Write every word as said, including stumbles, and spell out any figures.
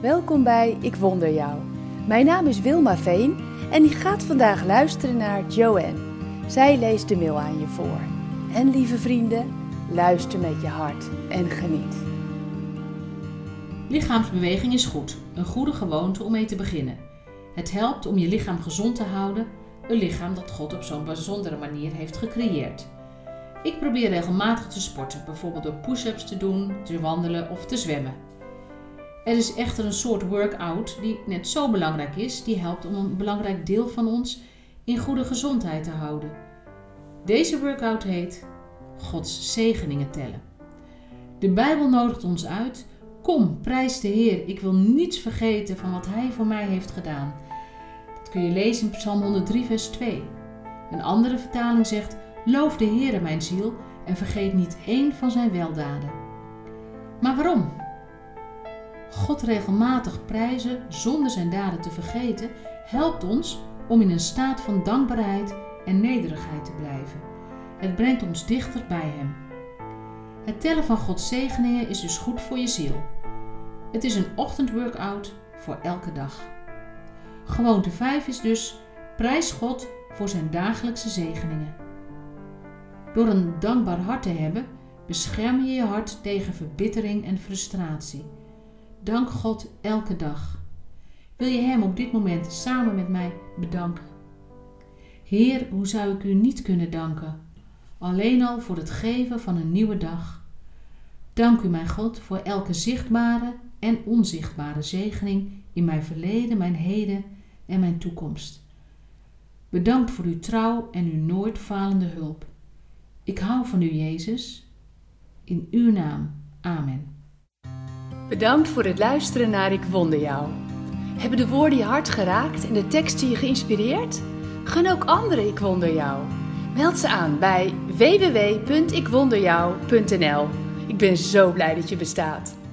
Welkom bij Ik Wonder Jou. Mijn naam is Wilma Veen en ik ga vandaag luisteren naar Joanne. Zij leest de mail aan je voor. En lieve vrienden, luister met je hart en geniet. Lichaamsbeweging is goed, een goede gewoonte om mee te beginnen. Het helpt om je lichaam gezond te houden, een lichaam dat God op zo'n bijzondere manier heeft gecreëerd. Ik probeer regelmatig te sporten, bijvoorbeeld door push-ups te doen, te wandelen of te zwemmen. Er is echter een soort workout die net zo belangrijk is, die helpt om een belangrijk deel van ons in goede gezondheid te houden. Deze workout heet Gods zegeningen tellen. De Bijbel nodigt ons uit: kom, prijs de Heer, ik wil niets vergeten van wat Hij voor mij heeft gedaan. Dat kun je lezen in Psalm honderddrie vers twee. Een andere vertaling zegt: loof de Heere mijn ziel en vergeet niet één van zijn weldaden. Maar waarom? God regelmatig prijzen zonder zijn daden te vergeten helpt ons om in een staat van dankbaarheid en nederigheid te blijven. Het brengt ons dichter bij Hem. Het tellen van Gods zegeningen is dus goed voor je ziel. Het is een ochtendworkout voor elke dag. Gewoonte vijf is dus: prijs God voor zijn dagelijkse zegeningen. Door een dankbaar hart te hebben, bescherm je je hart tegen verbittering en frustratie. Dank God elke dag. Wil je Hem op dit moment samen met mij bedanken? Heer, hoe zou ik U niet kunnen danken? Alleen al voor het geven van een nieuwe dag. Dank U, mijn God, voor elke zichtbare en onzichtbare zegening in mijn verleden, mijn heden en mijn toekomst. Bedankt voor Uw trouw en Uw nooit falende hulp. Ik hou van U, Jezus. In Uw naam. Amen. Bedankt voor het luisteren naar Ik Wonder Jou. Hebben de woorden je hart geraakt en de teksten je geïnspireerd? Gun ook anderen Ik Wonder Jou. Meld ze aan bij w w w punt ik wonder jou punt n l. Ik ben zo blij dat je bestaat.